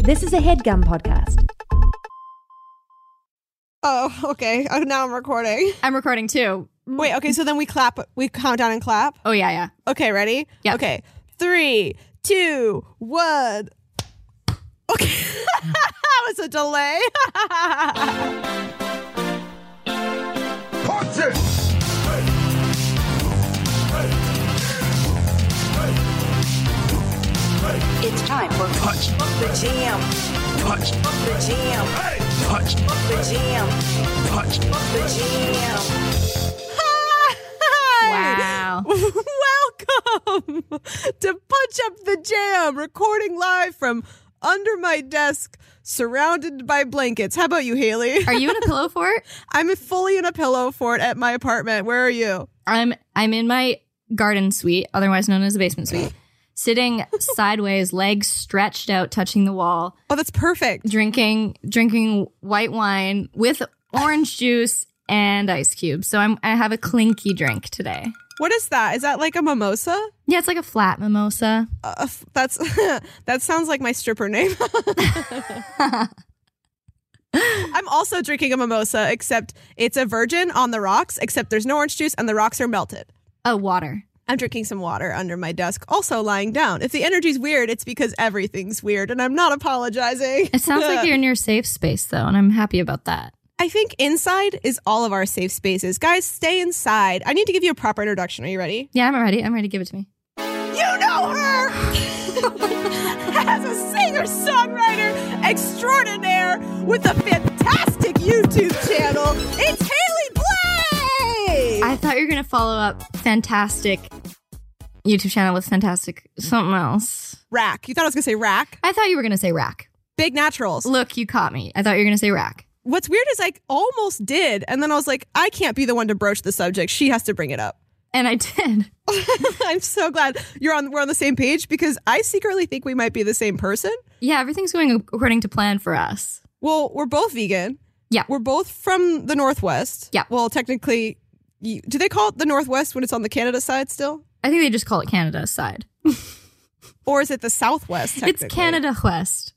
This is a HeadGum podcast. Oh, okay. Now I'm recording. I'm recording too. Wait, okay, so then we count down and clap? Oh, yeah. Okay, ready? Yeah. Okay, 3, 2, 1. Okay. That was a delay. Punch it! It's time for Punch the Jam. Punch The Jam. Punch The Jam. Punch The Jam. Wow. Welcome to Punch Up the Jam, recording live from under my desk, surrounded by blankets. How about you, Haley? Are you in a pillow fort? I'm fully in a pillow fort at my apartment. Where are you? I'm in my garden suite, otherwise known as a basement suite, sitting sideways, legs stretched out, touching the wall, Oh, that's perfect. drinking white wine with orange juice and ice cubes. So I have a clinky drink today. What is that? Is that like a mimosa? Yeah, it's like a flat mimosa. That's that sounds like my stripper name. I'm also drinking a mimosa, except it's a virgin on the rocks, except there's no orange juice and the rocks are melted. Oh, water. I'm drinking some water under my desk, also lying down. If the energy's weird, it's because everything's weird, and I'm not apologizing. It sounds like you're in your safe space, though, and I'm happy about that. I think inside is all of our safe spaces. Guys, stay inside. I need to give you a proper introduction. Are you ready? Yeah, I'm ready. I'm ready. Give it to me. You know her as a singer-songwriter extraordinaire with a fantastic YouTube channel. It's Haley Blay! I thought you were going to follow up fantastic YouTube channel with fantastic something else. Rack. You thought I was going to say Rack? I thought you were going to say rack. Big Naturals. Look, you caught me. I thought you were going to say rack. What's weird is I almost did, and then I was like, I can't be the one to broach the subject. She has to bring it up. And I did. I'm so glad we're on the same page, because I secretly think we might be the same person. Yeah, everything's going according to plan for us. Well, we're both vegan. Yeah. We're both from the Northwest. Yeah. Well, technically, do they call it the Northwest when it's on the Canada side still? I think they just call it Canada's side. Or is it the Southwest, technically? It's Canada West.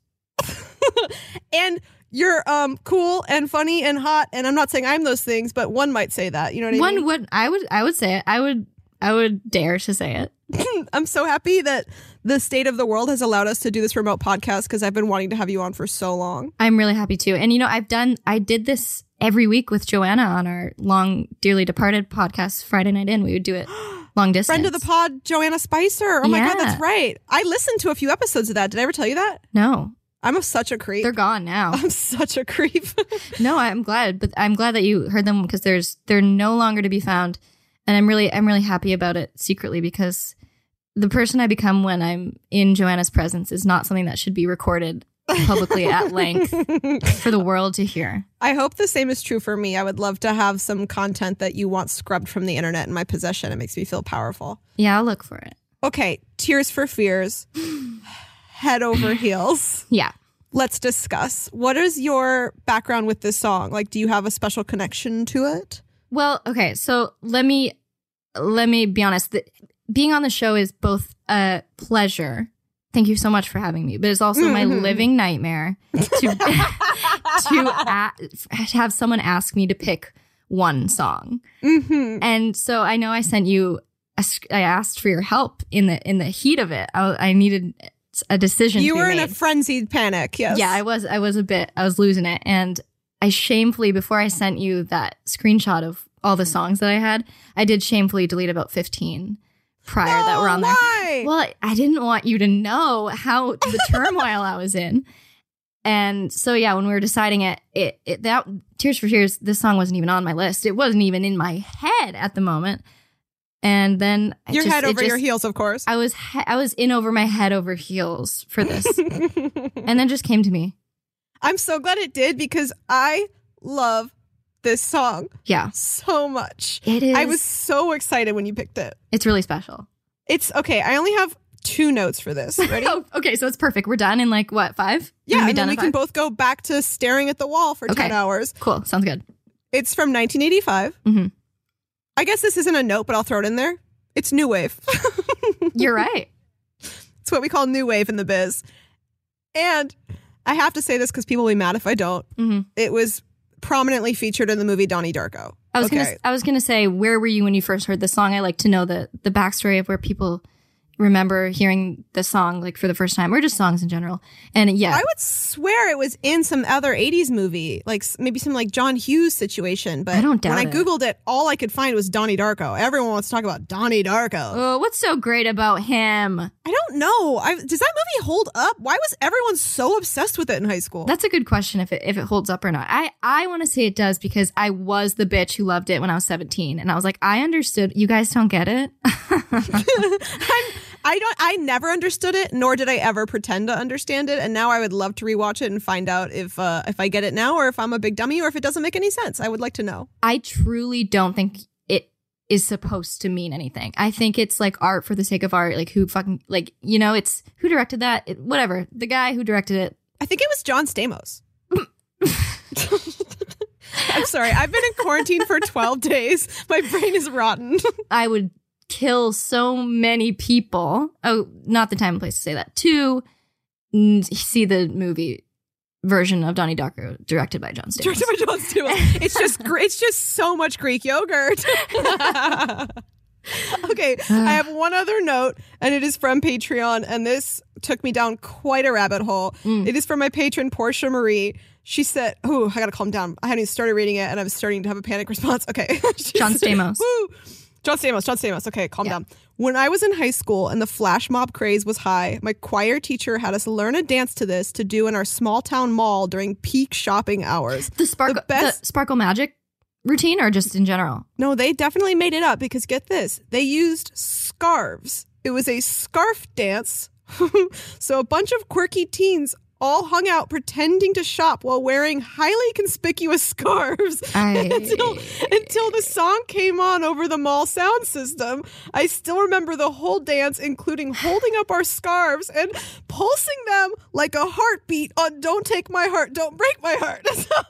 And you're cool and funny and hot, and I'm not saying I'm those things, but one might say that. You know what I mean? I would say it. I would dare to say it. I'm so happy that the state of the world has allowed us to do this remote podcast, because I've been wanting to have you on for so long. I'm really happy too. And I did this every week with Joanna on our long dearly departed podcast, Friday Night In. We would do it long distance. Friend of the pod, Joanna Spicer. Oh my God, Yeah. that's right. I listened to a few episodes of that. Did I ever tell you that? No, I'm such a creep. they're gone now. I'm such a creep. No, I'm glad, but I'm glad that you heard them, because they're no longer to be found, and I'm really happy about it secretly, because the person I become when I'm in Joanna's presence is not something that should be recorded publicly at length for the world to hear. I hope the same is true for me. I would love to have some content that you want scrubbed from the internet in my possession. It makes me feel powerful. Yeah, I'll look for it. Okay, Tears for Fears. Head over heels. Yeah. Let's discuss. What is your background with this song? Like, do you have a special connection to it? Well, okay, so let me be honest. Being on the show is both a pleasure. Thank you so much for having me, but it's also my living nightmare to have someone ask me to pick one song. And so I know I sent you. I asked for your help in the heat of it. I needed a decision. You to be were in made. a frenzied panic. Yes. Yeah, I was losing it, and I shamefully, before I sent you that screenshot of all the songs that I had, I did shamefully delete about 15 prior that were on there. Why? Well, I didn't want you to know how the turmoil I was in. And so, yeah, when we were deciding that Tears for Fears, this song wasn't even on my list. It wasn't even in my head at the moment. And then your head over your heels, of course. I was in over my head over heels for this. And then just came to me. I'm so glad it did, because I love this song so much. It is. I was so excited when you picked it. It's really special. It's okay. I only have 2 notes for this. Ready? Oh, okay, so it's perfect. We're done in like, what, 5? Yeah, We're and then done we in can 5? both go back to staring at the wall for 10 hours. Cool. Sounds good. It's from 1985. Mm-hmm. I guess this isn't a note, but I'll throw it in there. It's new wave. You're right. It's what we call new wave in the biz. And I have to say this because people will be mad if I don't. It was prominently featured in the movie Donnie Darko. I was gonna say, where were you when you first heard the song? I like to know the backstory of where people remember hearing the song like for the first time, or just songs in general. And yeah, I would swear it was in some other 80s movie, like maybe some like John Hughes situation. But I don't doubt when I it. Googled it, all I could find was Donnie Darko. Everyone wants to talk about Donnie Darko. oh, what's so great about him? I don't know. Does that movie hold up? Why was everyone so obsessed with it in high school? That's a good question if it holds up or not. I want to say it does because I was the bitch who loved it when I was 17, and I was like, I understood. You guys don't get it. I never understood it, nor did I ever pretend to understand it. And now I would love to rewatch it and find out if I get it now, or if I'm a big dummy, or if it doesn't make any sense. I would like to know. I truly don't think it is supposed to mean anything. I think it's like art for the sake of art. Like who fucking, like, you know, it's who directed that? Whatever. The guy who directed it. I think it was John Stamos. I'm sorry. I've been in quarantine for 12 days. My brain is rotten. I would kill so many people. Oh, not the time and place to say that. 2, see the movie version of Donnie Darko directed by John Stamos. Directed by John Stamos. It's just so much Greek yogurt. Okay, I have one other note, and it is from Patreon, and this took me down quite a rabbit hole. It is from my patron, Portia Marie. She said, I gotta calm down. I hadn't even started reading it, and I was starting to have a panic response. Okay. John Stamos. Woo! John Stamos. Okay, calm down. When I was in high school and the flash mob craze was high, my choir teacher had us learn a dance to this to do in our small town mall during peak shopping hours. The Sparkle Magic routine, or just in general? No, they definitely made it up because get this, they used scarves. It was a scarf dance. So a bunch of quirky teens all hung out pretending to shop while wearing highly conspicuous scarves until the song came on over the mall sound system. I still remember the whole dance, including holding up our scarves and pulsing them like a heartbeat on Don't Take My Heart, Don't Break My Heart.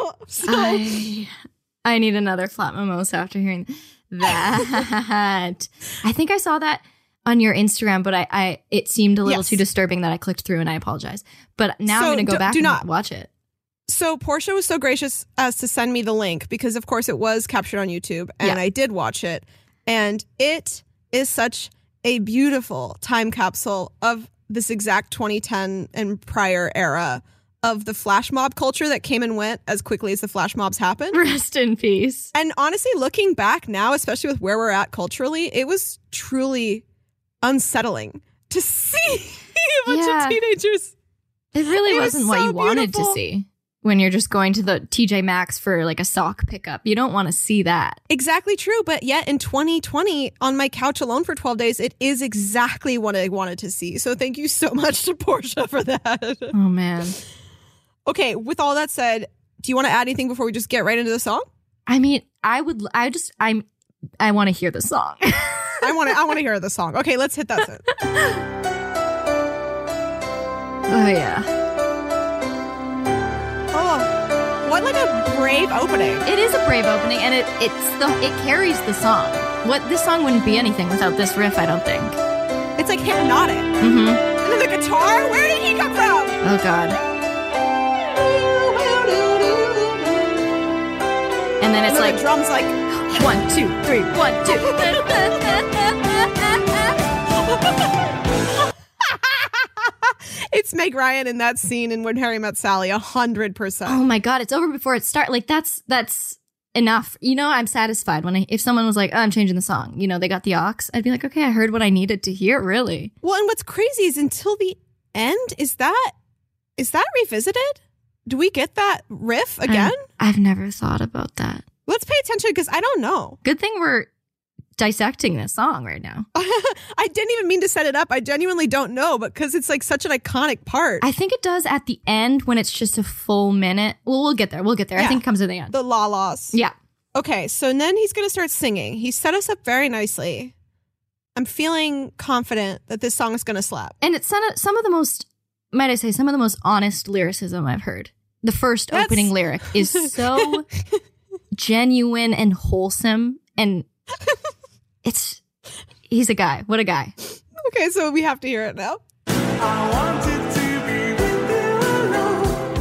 I need another flat mimosa after hearing that. I think I saw that on your Instagram, but it seemed a little too disturbing that I clicked through, and I apologize. But now I'm going to go back and watch it. So Portia was so gracious as to send me the link because, of course, it was captured on YouTube, and I did watch it. And it is such a beautiful time capsule of this exact 2010 and prior era of the flash mob culture that came and went as quickly as the flash mobs happened. Rest in peace. And honestly, looking back now, especially with where we're at culturally, it was truly unsettling to see a bunch of teenagers. It really wasn't what you wanted to see when you're just going to the TJ Maxx for like a sock pickup. You don't want to see that. Exactly true. But yet in 2020, on my couch alone for 12 days, it is exactly what I wanted to see. So thank you so much to Portia for that. Oh, man. Okay, with all that said, do you want to add anything before we just get right into the song? I mean, I want to hear the song. I want to hear the song. Okay, let's hit that set. Oh, yeah. Oh, what like a brave opening. It is a brave opening, and it carries the song. This song wouldn't be anything without this riff, I don't think. It's like hypnotic. Mm-hmm. And then the guitar, where did he come from? Oh, God. And then it's like the drums like 1, 2, 3, 1, 2. It's Meg Ryan in that scene in When Harry Met Sally, 100%. Oh my God, it's over before it starts. Like that's enough. You know, I'm satisfied if someone was like, oh, I'm changing the song. You know, they got the aux. I'd be like, okay, I heard what I needed to hear, really. Well, and what's crazy is until the end, is that revisited? Do we get that riff again? I've never thought about that. Let's pay attention because I don't know. Good thing we're dissecting this song right now. I didn't even mean to set it up. I genuinely don't know, but because it's like such an iconic part. I think it does at the end when it's just a full minute. Well, we'll get there. Yeah. I think it comes at the end. The la-las. Yeah. Okay, so then he's going to start singing. He set us up very nicely. I'm feeling confident that this song is going to slap. And it's some of the most, might I say, some of the most honest lyricism I've heard. The first opening lyric is so genuine and wholesome, and he's a guy. What a guy. Okay, so we have to hear it now. I wanted to be with you alone.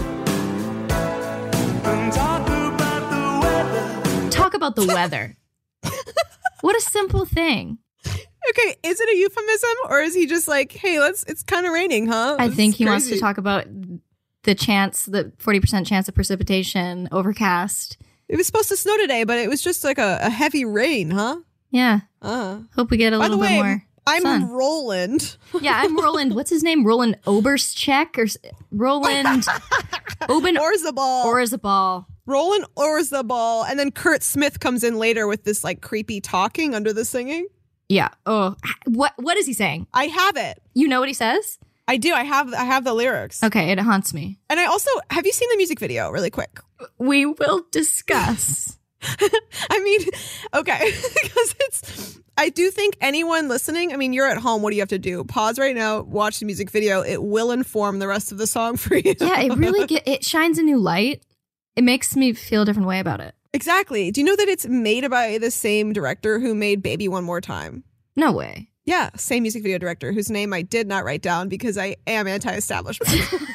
the weather. What a simple thing. Okay, is it a euphemism or is he just like, hey, it's kind of raining, huh? I It's think he wants to crazy. talk about the 40% chance of precipitation, overcast. It was supposed to snow today, but it was just like a heavy rain, huh? Yeah. Hope we get a By the little bit way, more I'm sun. Roland. Yeah, I'm Roland. What's his name? Roland Oberschek or Roland Oben Orzabal. Orzabal. Roland Orzabal. And then Kurt Smith comes in later with this like creepy talking under the singing. Yeah. Oh, what is he saying? I have it. You know what he says? I do. I have the lyrics. Okay, it haunts me. And I also, have you seen the music video really quick? We will discuss. I mean, okay, because I do think anyone listening, I mean, you're at home. What do you have to do? Pause right now, watch the music video. It will inform the rest of the song for you. Yeah, it really it shines a new light. It makes me feel a different way about it. Exactly. Do you know that it's made by the same director who made Baby One More Time? No way. Yeah, same music video director whose name I did not write down because I am anti-establishment.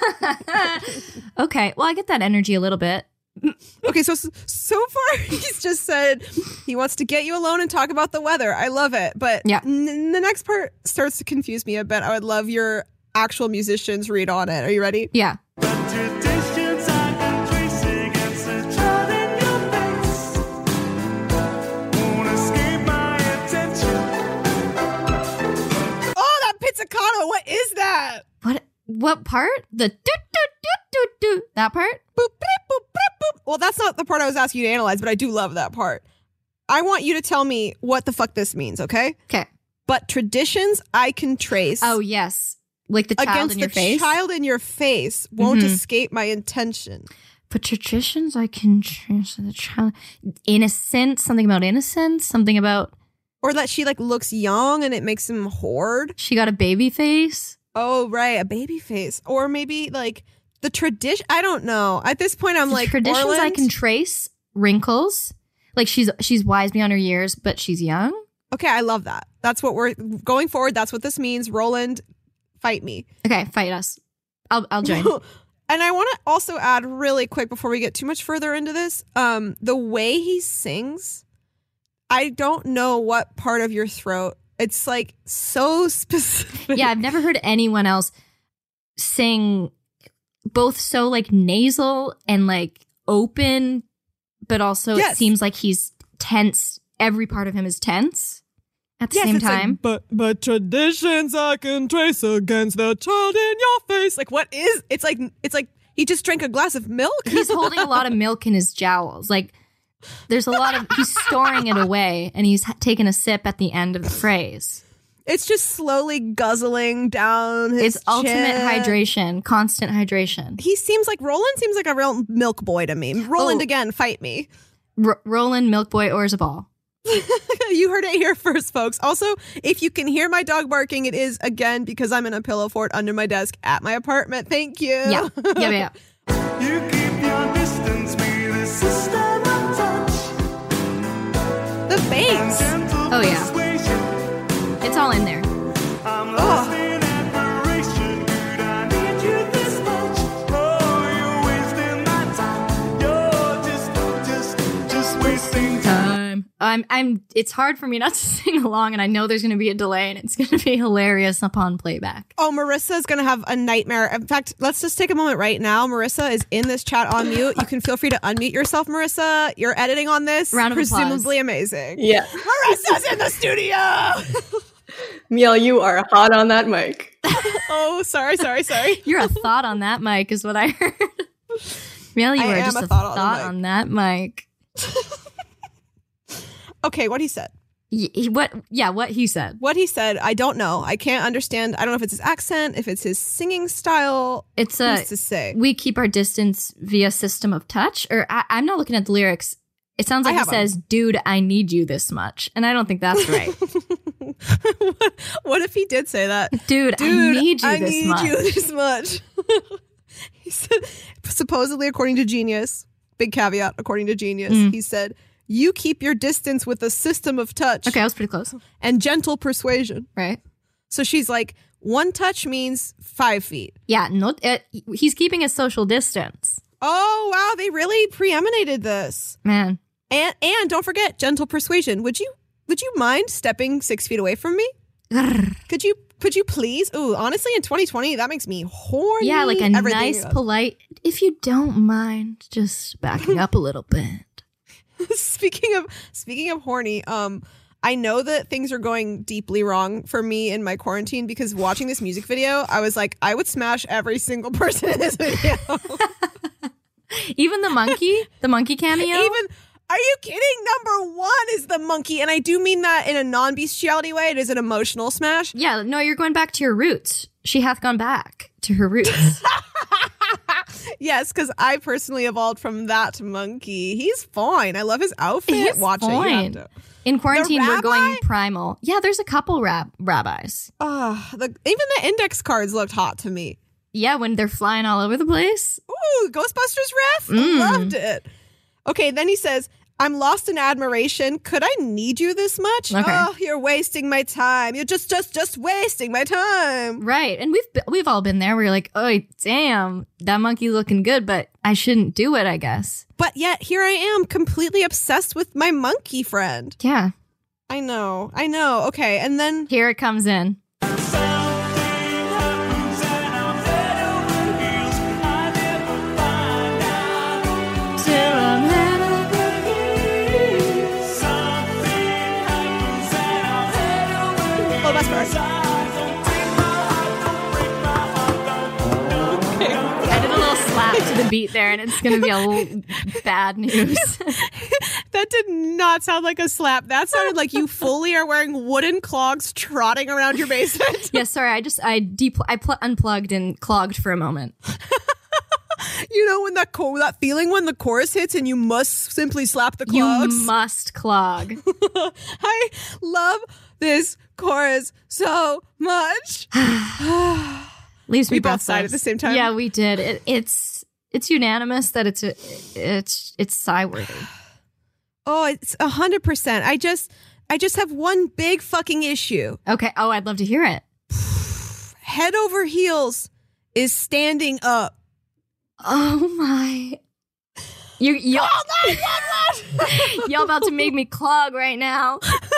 Okay, well, I get that energy a little bit. Okay, so far he's just said he wants to get you alone and talk about the weather. I love it. But Yeah. the next part starts to confuse me a bit. I would love your actual musician's read on it. Are you ready? Yeah. Traditions I can trace against the child in your face. Won't escape my attention. Oh, that pizzicato. What is that? What part? The do do do do do. That part? Boop, beep, boop, beep, boop. Well, that's not the part I was asking you to analyze, but I do love that part. I want you to tell me what the fuck this means, okay? Okay. But traditions I can trace. Oh, yes. Like the child against in your the face. child in your face won't Mhm. escape my intention. But traditions I can trace the child. Innocence. Something about innocence. Something about Or that she like looks young and it makes him hoard. she got a baby face. Oh, right, a baby face. Or maybe like the tradition. I don't know. At this point, I'm The like, traditions I Orland? can trace. Wrinkles. Like she's wise beyond her years, but she's young. Okay, I love that. That's what we're going forward. That's what this means. Roland, fight me. Okay, fight us. I'll join. And I want to also add really quick before we get too much further into this, the way he sings, I don't know what part of your throat. It's like so specific. Yeah, I've never heard anyone else sing both so like nasal and like open, but also Yes. it seems like he's tense. Every part of him is tense at the Yes, same it's like, time. but traditions I can trace against the child in your face. Like what is? It's like he just drank a glass of milk. He's holding a lot of milk in his jowls. Like there's a lot of he's storing it away, and he's taking a sip at the end of the phrase. It's just slowly guzzling down his It's ultimate chin. hydration, constant hydration. Roland seems like a real milk boy to me. Roland, Oh. again, fight me. Roland, Milk Boy, Orzabal. You heard it here first, folks. Also, if you can hear my dog barking, it is, again, because I'm in a pillow fort under my desk at my apartment. Thank you. Yeah, yeah. You keep your distance with a system of touch. The bass. Gentle Oh, yeah. persuasion. It's all in there. I'm lost in admiration. Could I need you this much? Oh, you're wasting my time. You're just wasting time. It's hard for me not to sing along, and I know there's going to be a delay, and it's going to be hilarious upon playback. Oh, Marissa is going to have a nightmare. In fact, let's just take a moment right now. Marissa is in this chat on mute. You can feel free to unmute yourself, Marissa. You're editing on this. Round of applause. Presumably amazing. Yeah. Marissa's in the studio. Miel, you are hot on that mic. Oh, sorry. You're a thought on that mic, is what I heard. Really, you I are am just a a thought thought on on that mic. Okay, what he said. What he said. What he said, I don't know. I can't understand. I don't know if it's his accent, if it's his singing style. It's Who's to say? we keep our distance via system of touch. Or I'm not looking at the lyrics. It sounds like I he have 'em. says, "Dude, I need you this much," and I don't think that's right. What if he did say that? Dude, I need you this much. you this much. He said, supposedly, according to Genius, big caveat, according to Genius, he said, you keep your distance with a system of touch Okay, I was pretty close. and gentle persuasion. Right? So she's like, one touch means 5 feet. Yeah. He's keeping his social distance. Oh, wow. They really preeminated this. Man. And don't forget gentle persuasion. Would you mind stepping 6 feet away from me? Could you please? Ooh, honestly, in 2020, that makes me horny. Yeah, like a Everything nice, else. polite, if you don't mind just backing up a little bit. Speaking of horny, I know that things are going deeply wrong for me in my quarantine because watching this music video, I was like, I would smash every single person in this video. Even the monkey cameo? Even, are you kidding? Number 1 is the monkey. And I do mean that in a non-bestiality way. It is an emotional smash. Yeah, no, you're going back to your roots. She hath gone back to her roots. Yes, because I personally evolved from that monkey. He's fine. I love his outfit. He's Watch it. You fine. have to. In quarantine, we're rabbi? going primal. Yeah, there's a couple rabbis. Even the index cards looked hot to me. Yeah, when they're flying all over the place. Ooh, Ghostbusters ref? Loved it. Okay, then he says, I'm lost in admiration. Could I need you this much? Okay. Oh, you're wasting my time. You're just wasting my time. Right, and we've all been there where you're like, oh, damn, that monkey looking good, but I shouldn't do it, I guess. But yet, here I am, completely obsessed with my monkey friend. Yeah, I know. Okay, and then... here it comes in. Oh, best part. I did a little slap to the beat there, and it's going to be a little bad news. That did not sound like a slap. That sounded like you fully are wearing wooden clogs trotting around your basement. Yeah, sorry, I unplugged and clogged for a moment. You know when that feeling when the chorus hits and you must simply slap the clogs? You must clog. I love this chorus so much. Leaves me We both breathless. sighed at the same time. Yeah, we did. It's unanimous that it's sigh-worthy. Oh, it's 100%. I just have one big fucking issue. Okay. Oh, I'd love to hear it. Head over heels is standing up. Oh my! Y'all about to make me clog right now.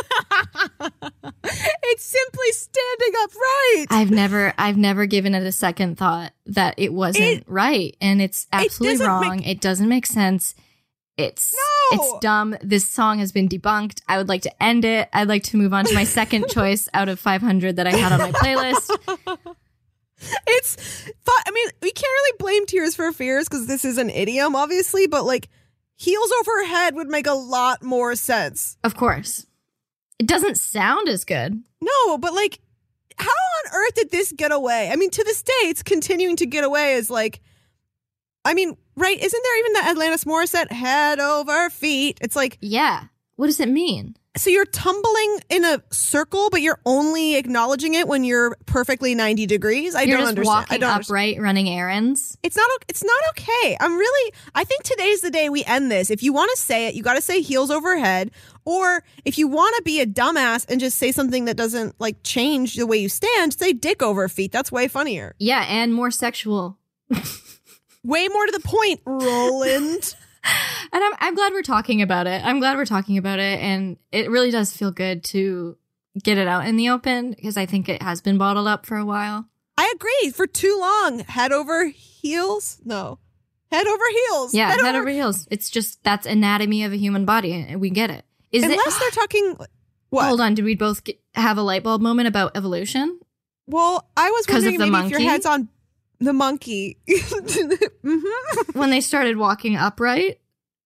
It's simply standing upright. I've never given it a second thought that it wasn't right, and it's absolutely doesn't wrong. It doesn't make sense. It's dumb. This song has been debunked. I would like to end it. I'd like to move on to my second choice out of 500 that I had on my playlist. It's fun. I mean, we can't really blame Tears for Fears because this is an idiom, obviously, but like heels over head would make a lot more sense. Of course. It doesn't sound as good. No, but like, how on earth did this get away? I mean, to this day, it's continuing to get away as like, I mean, right? Isn't there even the Atlantis Morissette head over feet? It's like, Yeah. What does it mean? so you're tumbling in a circle, but you're only acknowledging it when you're perfectly 90 degrees. You're don't just understand. walking I don't understand. upright, running errands. It's not okay. I think today's the day we end this. If you want to say it, you got to say heels over head. Or if you want to be a dumbass and just say something that doesn't like change the way you stand, say dick over feet. That's way funnier. Yeah, and more sexual. Way more to the point, Roland. And I'm glad we're talking about it. And it really does feel good to get it out in the open because I think it has been bottled up for a while. I agree. For too long. Head over heels? No. Head over heels. Yeah, head over heels. It's just that's anatomy of a human body, and we get it. Unless they're talking... What? Hold on, did we both have a light bulb moment about evolution? Well, I was 'Cause of wondering the maybe if your monkey? head's on the monkey. When they started walking upright?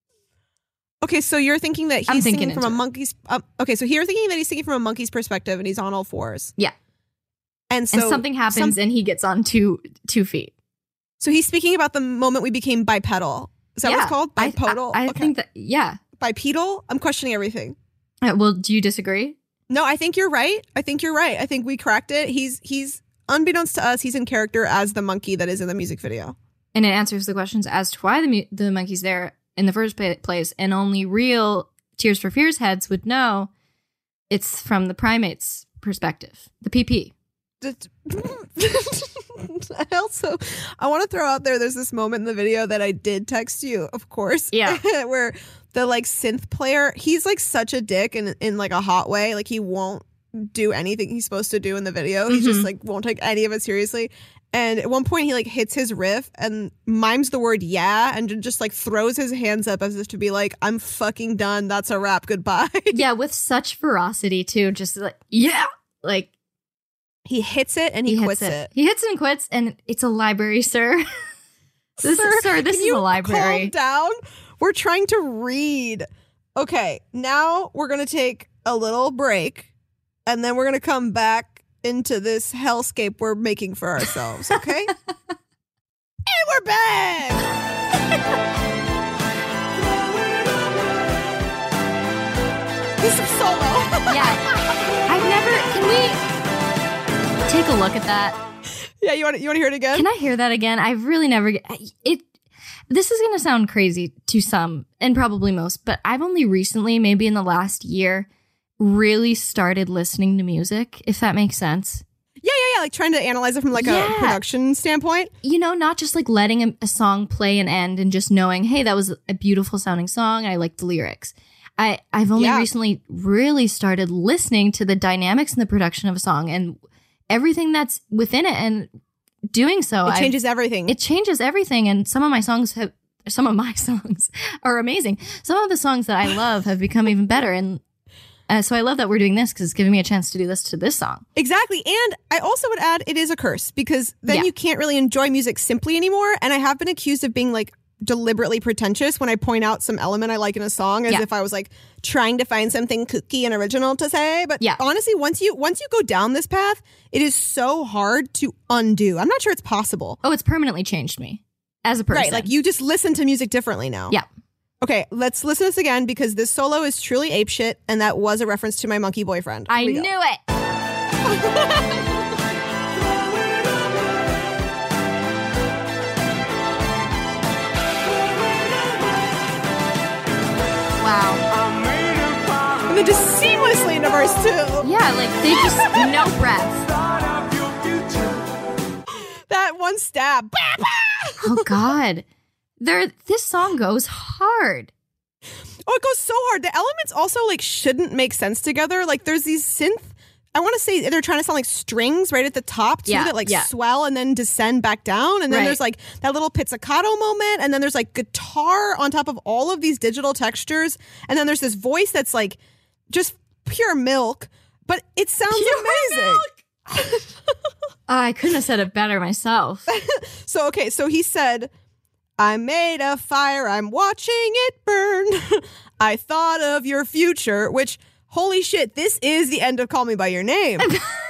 Okay, so you're thinking that I'm he's thinking singing from a into it. monkey's... okay, so you're thinking that he's singing from a monkey's perspective and he's on all fours. Yeah. And so And something happens and he gets on two feet. So he's speaking about the moment we became bipedal. Is that what it's called? Bipedal? I Okay. think that, yeah. Bipedal? I'm questioning everything. Well, do you disagree? No, I think you're right. I think we cracked it. He's unbeknownst to us, he's in character as the monkey that is in the music video. And it answers the questions as to why the monkey's there in the first place, and only real Tears for Fears heads would know it's from the primate's perspective, the PP. I want to throw out there's this moment in the video that I did text you, of course. Yeah. Where the like synth player, he's like such a dick in like a hot way. Like he won't do anything he's supposed to do in the video. He just like won't take any of it seriously. And at one point he like hits his riff and mimes the word yeah and just like throws his hands up as if to be like, I'm fucking done. That's a wrap. Goodbye. Yeah, with such ferocity too. Just like, yeah. Like he hits it and he quits it. He hits and quits, and it's a library, sir. This is a library. Calm down. We're trying to read. Okay, now we're going to take a little break, and then we're going to come back into this hellscape we're making for ourselves, okay? And we're back! This is solo. Yeah. Can we take a look at that? Yeah, you want to hear it again? Can I hear that again? I've really never this is going to sound crazy to some and probably most, but I've only recently, maybe in the last year, really started listening to music, if that makes sense. Yeah, like trying to analyze it from like a production standpoint. You know, not just like letting a song play and end and just knowing, hey, that was a beautiful sounding song. I like the lyrics. I've only recently really started listening to the dynamics and the production of a song and everything that's within it, and doing so, it changes everything. It changes everything, and some of my songs are amazing. Some of the songs that I love have become even better, and so I love that we're doing this because it's giving me a chance to do this to this song. Exactly, and I also would add it is a curse because then you can't really enjoy music simply anymore, and I have been accused of being like deliberately pretentious when I point out some element I like in a song as if I was like trying to find something kooky and original to say. But honestly, once you go down this path, it is so hard to undo. I'm not sure it's possible. Oh, it's permanently changed me as a person. Right, like you just listen to music differently now. Yeah. Okay, let's listen to this again because this solo is truly apeshit, and that was a reference to my monkey boyfriend. I knew it. Wow. And then just seamlessly into verse 2. Yeah, like they just, no breath. That one stab. Oh, God. This song goes hard. Oh, it goes so hard. The elements also like shouldn't make sense together. Like there's these synth, I want to say they're trying to sound like strings right at the top too that like swell and then descend back down. And then there's like that little pizzicato moment. And then there's like guitar on top of all of these digital textures. And then there's this voice that's like just pure milk, but it sounds amazing. I couldn't have said it better myself. So he said, I made a fire, I'm watching it burn. I thought of your future, which, holy shit, this is the end of Call Me By Your Name.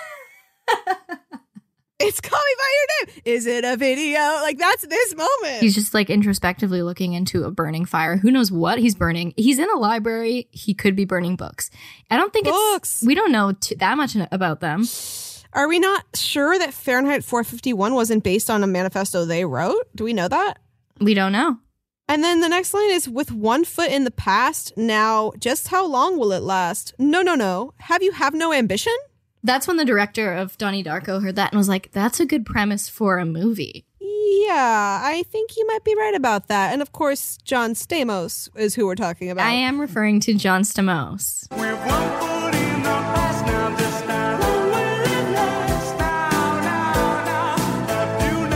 It's Call Me By Your Name. Is it a video? Like, that's this moment. He's just like introspectively looking into a burning fire. Who knows what he's burning? He's in a library. He could be burning books. I don't think we don't know that much about them. Are we not sure that Fahrenheit 451 wasn't based on a manifesto they wrote? Do we know that? We don't know. And then the next line is, with one foot in the past, now just how long will it last? No. Have no ambition? That's when the director of Donnie Darko heard that and was like, that's a good premise for a movie. Yeah, I think you might be right about that. And of course, John Stamos is who we're talking about. I am referring to John Stamos. With one foot in the past, now just how long will it last? Now, have you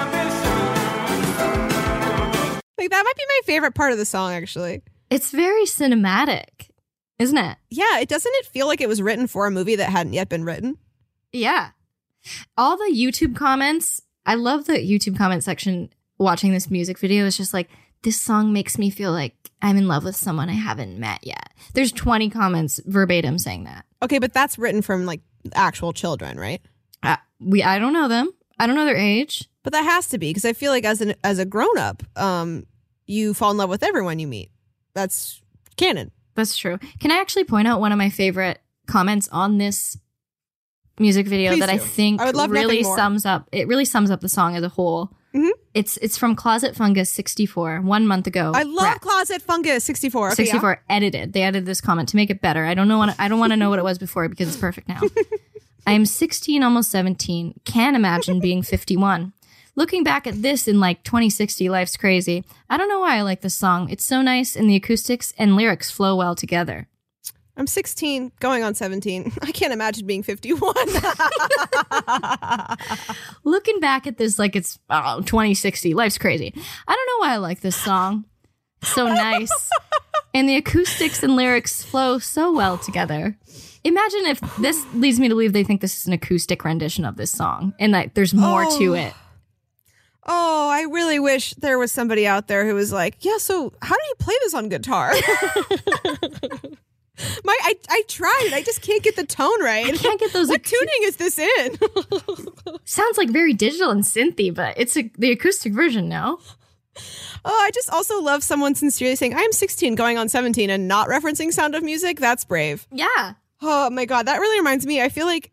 no ambition? Like, that might be my favorite part of the song, actually. It's very cinematic, isn't it? Yeah, doesn't it feel like it was written for a movie that hadn't yet been written? Yeah. All the YouTube comments, I love the YouTube comment section watching this music video. It's just like, this song makes me feel like I'm in love with someone I haven't met yet. There's 20 comments verbatim saying that. Okay, but that's written from like actual children, right? I don't know them. I don't know their age. But that has to be, because I feel like as a grown-up, you fall in love with everyone you meet. That's canon. That's true. Can I actually point out one of my favorite comments on this music video Please that do. I think I would love really nothing more. sums up the song as a whole. Mhm. It's from Closet Fungus 64, 1 month ago. I love Closet Fungus 64. Okay, 64 edited. They edited this comment to make it better. I don't want to know what it was before because it's perfect now. I am 16, almost 17. Can't imagine being 51. Looking back at this in like 2060, life's crazy. I don't know why I like this song. It's so nice and the acoustics and lyrics flow well together. I'm 16, going on 17. I can't imagine being 51. Looking back at this like it's 2060, life's crazy. I don't know why I like this song. It's so nice. And the acoustics and lyrics flow so well together. Imagine if this leads me to believe they think this is an acoustic rendition of this song and that there's more to it. Oh, I really wish there was somebody out there who was like, yeah, so how do you play this on guitar? I tried. I just can't get the tone right. I can't get those. What tuning is this in? Sounds like very digital and synthy, but it's the acoustic version, no? Oh, I just also love someone sincerely saying, I'm 16 going on 17 and not referencing Sound of Music. That's brave. Yeah. Oh my God. That really reminds me. I feel like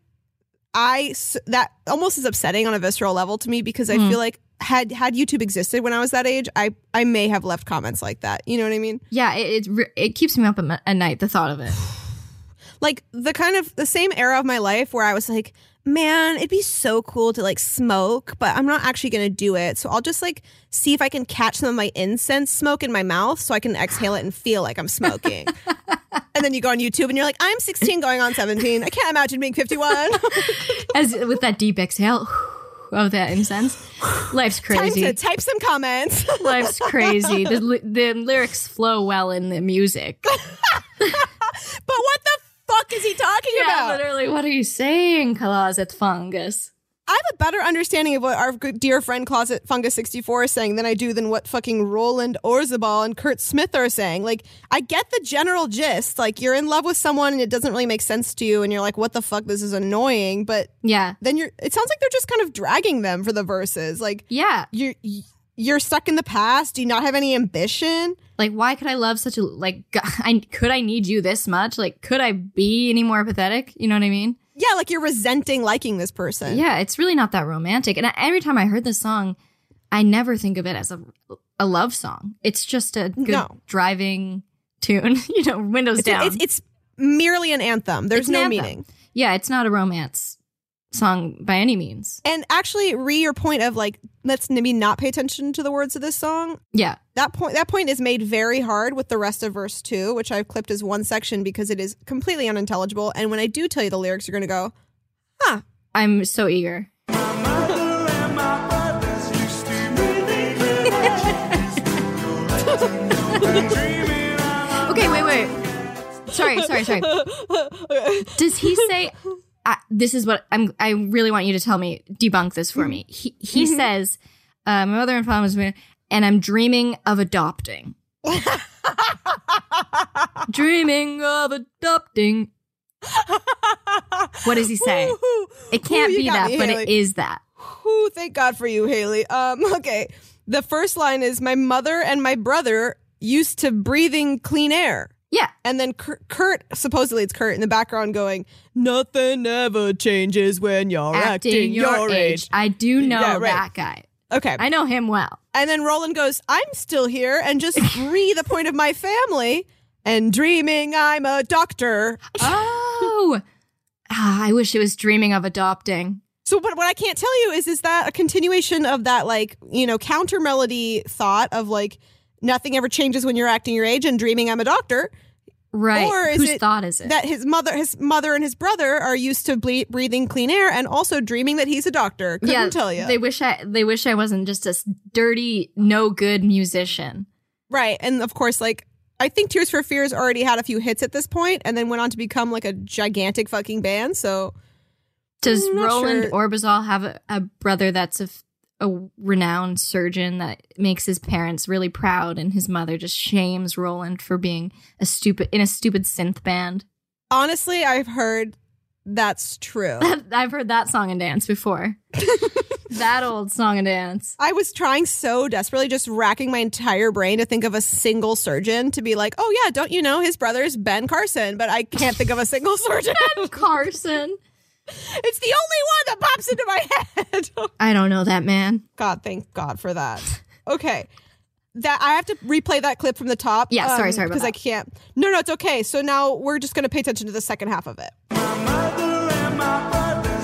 that almost is upsetting on a visceral level to me because I feel like had YouTube existed when I was that age, I may have left comments like that. You know what I mean? Yeah, it keeps me up at night, the thought of it. Like the same era of my life where I was like, man, it'd be so cool to like smoke, but I'm not actually going to do it. So I'll just like see if I can catch some of my incense smoke in my mouth so I can exhale it and feel like I'm smoking. And then you go on YouTube and you're like, I'm 16 going on 17. I can't imagine being 51. As with that deep exhale of that incense. Life's crazy. Time to type some comments. Life's crazy. The lyrics flow well in the music. But what the fuck is he talking about? Literally, what are you saying, Closet Fungus? I have a better understanding of what our dear friend Closet Fungus 64 is saying than what fucking Roland Orzabal and Kurt Smith are saying. Like, I get the general gist. Like, you're in love with someone and it doesn't really make sense to you and you're like, what the fuck, this is annoying. But yeah, then it sounds like they're just kind of dragging them for the verses. Like, yeah, you're stuck in the past. Do you not have any ambition? Like, why could I love such a, like, could I need you this much? Like, could I be any more pathetic? You know what I mean? Yeah, like you're resenting liking this person. Yeah, it's really not that romantic. And every time I heard this song, I never think of it as a love song. It's just a good driving tune, windows down. It's merely an anthem. There's no meaning. Yeah, it's not a romance song by any means. And actually, your point of like, let's maybe not pay attention to the words of this song. Yeah. That point is made very hard with the rest of verse 2, which I've clipped as one section because it is completely unintelligible. And when I do tell you the lyrics, you're going to go, huh. I'm so eager. Okay, wait. Sorry. Does he say... this is what I really want you to tell me, debunk this for me. He says, my mother and father was married, and I'm dreaming of adopting. Dreaming of adopting. What does he say? It can't be that, but it is that. Ooh, thank God for you, Haley. Okay. The first line is, my mother and my brother used to breathing clean air. Yeah. And then Kurt, supposedly it's Kurt in the background going, nothing ever changes when you're acting your age. I do know that guy. Okay. I know him well. And then Roland goes, I'm still here and just re the point of my family and dreaming I'm a doctor. Oh. I wish it was dreaming of adopting. So but what I can't tell you is that a continuation of that, like, counter melody thought of like, nothing ever changes when you're acting your age and dreaming I'm a doctor. Right. Or is Whose it thought is it? That his mother and his brother are used to breathing clean air and also dreaming that he's a doctor. Couldn't tell you. They wish I wasn't just a dirty, no good musician. Right. And of course, like, I think Tears for Fears already had a few hits at this point and then went on to become like a gigantic fucking band. So does Roland Orzabal have a brother that's a renowned surgeon that makes his parents really proud, and his mother just shames Roland for being a stupid synth band? Honestly, I've heard that's true. I've heard that song and dance before. That old song and dance. I was trying so desperately, just racking my entire brain to think of a single surgeon to be like, oh yeah, don't you know his brother's Ben Carson? But I can't think of a single surgeon. Ben Carson. It's the only one that pops into my head. I don't know that man. God, thank God for that. Okay. That I have to replay that clip from the top. Yeah, sorry about that. Because I can't. No, it's okay. So now we're just going to pay attention to the second half of it. My mother and my brother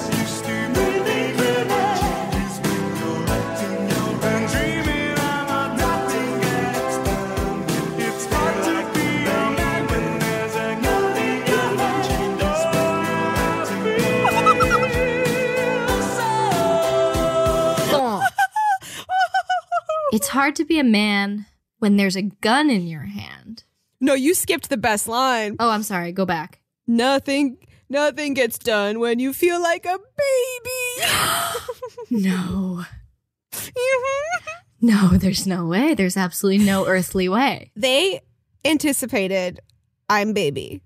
It's hard to be a man when there's a gun in your hand. No, you skipped the best line. Oh, I'm sorry. Go back. Nothing gets done when you feel like a baby. No. No, there's no way. There's absolutely no earthly way. They anticipated I'm baby.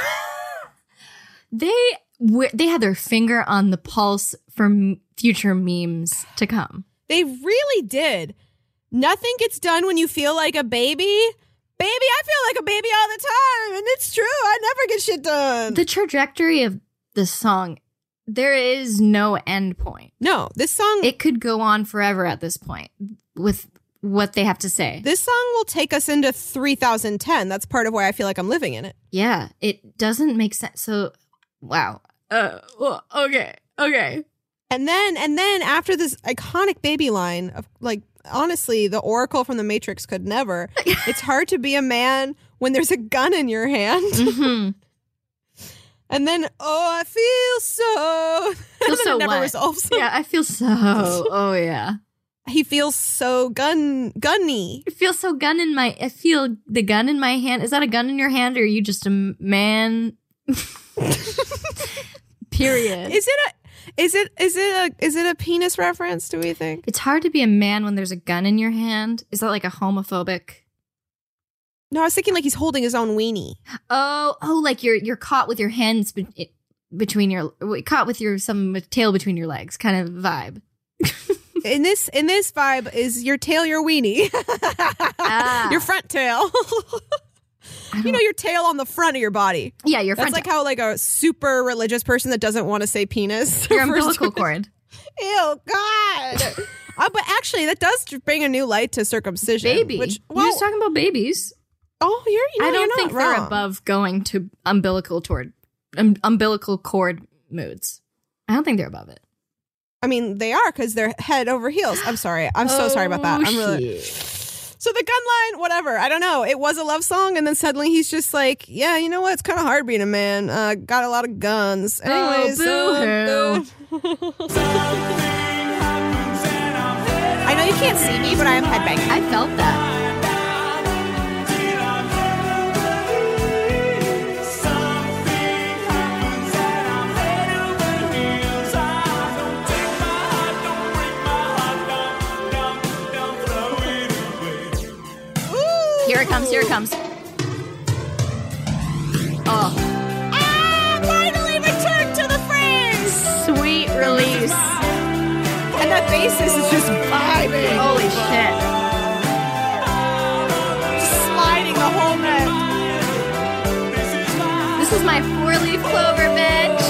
They had their finger on the pulse for future memes to come. They really did. Nothing gets done when you feel like a baby. Baby, I feel like a baby all the time. And it's true. I never get shit done. The trajectory of the song, there is no end point. No, this song... It could go on forever at this point with what they have to say. This song will take us into 3010. That's part of why I feel like I'm living in it. Yeah, it doesn't make sense. So, wow. Okay. And then after this iconic baby line of like, honestly, the Oracle from the Matrix could never. It's hard to be a man when there's a gun in your hand. Mm-hmm. And then, I feel so. Feel And then so it never what? resolves. Yeah, I feel so. Oh yeah. He feels so gunny. I feel so I feel the gun in my hand. Is that a gun in your hand, or are you just a man? Period. Is it a penis reference, do we think? It's hard to be a man when there's a gun in your hand. Is that like a homophobic? No, I was thinking like he's holding his own weenie. Oh, like you're caught with your hands between your caught with your some tail between your legs, kind of vibe. In this vibe is your tail, your weenie, your front tail. You know, your tail on the front of your body. Yeah, your That's front. like how like a super religious person that doesn't want to say penis. Your umbilical cord. Ew, God. But actually, that does bring a new light to circumcision. Baby. Which, You're just talking about babies. Oh, I don't you're think not they're wrong. above going to umbilical cord moods. I don't think they're above it. I mean, they are because they're head over heels. I'm sorry. I'm so sorry about that. I'm really. So the gun line, whatever. I don't know. It was a love song, and then suddenly he's just like, yeah, you know what? It's kind of hard being a man. Got a lot of guns. Anyways, boo-hoo. I know you can't see me, but I am headbanging. I felt that. Here it comes. Oh. Finally returned to the friends. Sweet release. And that bassist is just vibing. Holy shit. Just sliding the whole neck. This is my 4-leaf clover, bitch.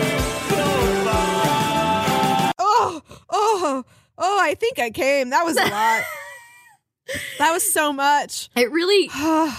Oh, I think I came. That was a lot. That was so much. It really,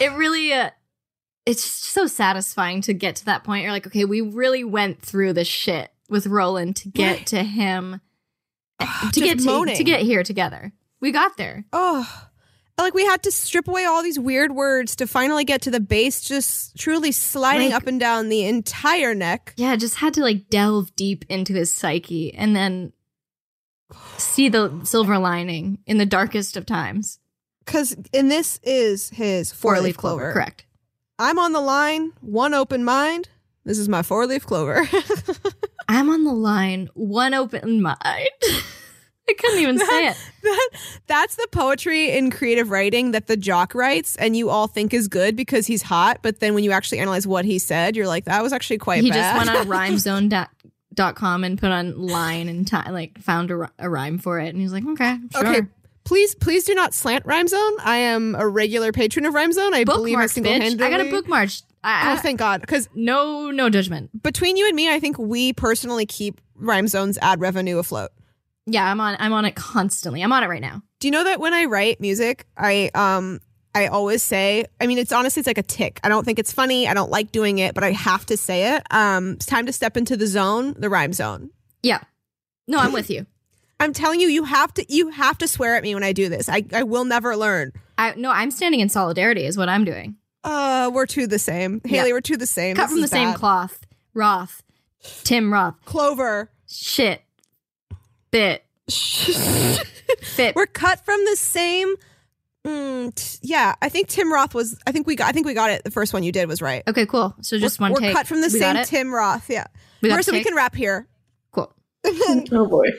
it's so satisfying to get to that point. You're like, okay, we really went through the shit with Roland to get to him, to get here together. We got there. Oh, like we had to strip away all these weird words to finally get to the bass just truly sliding Like- up and down the entire neck. Yeah, just had to like delve deep into his psyche and then see the silver lining in the darkest of times. And this is his four-leaf clover. Correct. I'm on the line, one open mind. This is my four-leaf clover. I'm on the line, one open mind. I couldn't even say it. That's the poetry in creative writing that the jock writes and you all think is good because he's hot. But then when you actually analyze what he said, you're like, that was actually quite He bad. just went on rhymezone.com and put on line and found a rhyme for it. And he was like, okay, sure. Okay, please do not slant Rhyme Zone. I am a regular patron of Rhyme Zone. I believe I Bookmarks, bitch. single-handedly. I got a bookmark. Oh, thank God. Because No judgment. between you and me, I think we personally keep Rhyme Zone's ad revenue afloat. Yeah, I'm on it constantly. I'm on it right now. Do you know that when I write music, I always say, I mean, it's like a tick. I don't think it's funny. I don't like doing it, but I have to say it. It's time to step into the zone, the Rhyme Zone. Yeah. No, I'm with you. I'm telling you, you have to swear at me when I do this. I will never learn. I'm standing in solidarity is what I'm doing. We're two the same. Haley, we're two the same. Cut This from the is same bad. cloth. Roth. Tim Roth. Clover. Shit. Bit. Fit. We're cut from the same. Yeah, I think Tim Roth was. I think we got it. The first one you did was right. Okay, cool. So just one We're take. cut from the We got same it? Tim Roth. Yeah. We got Marissa, the we take? can wrap here. Cool. Oh boy.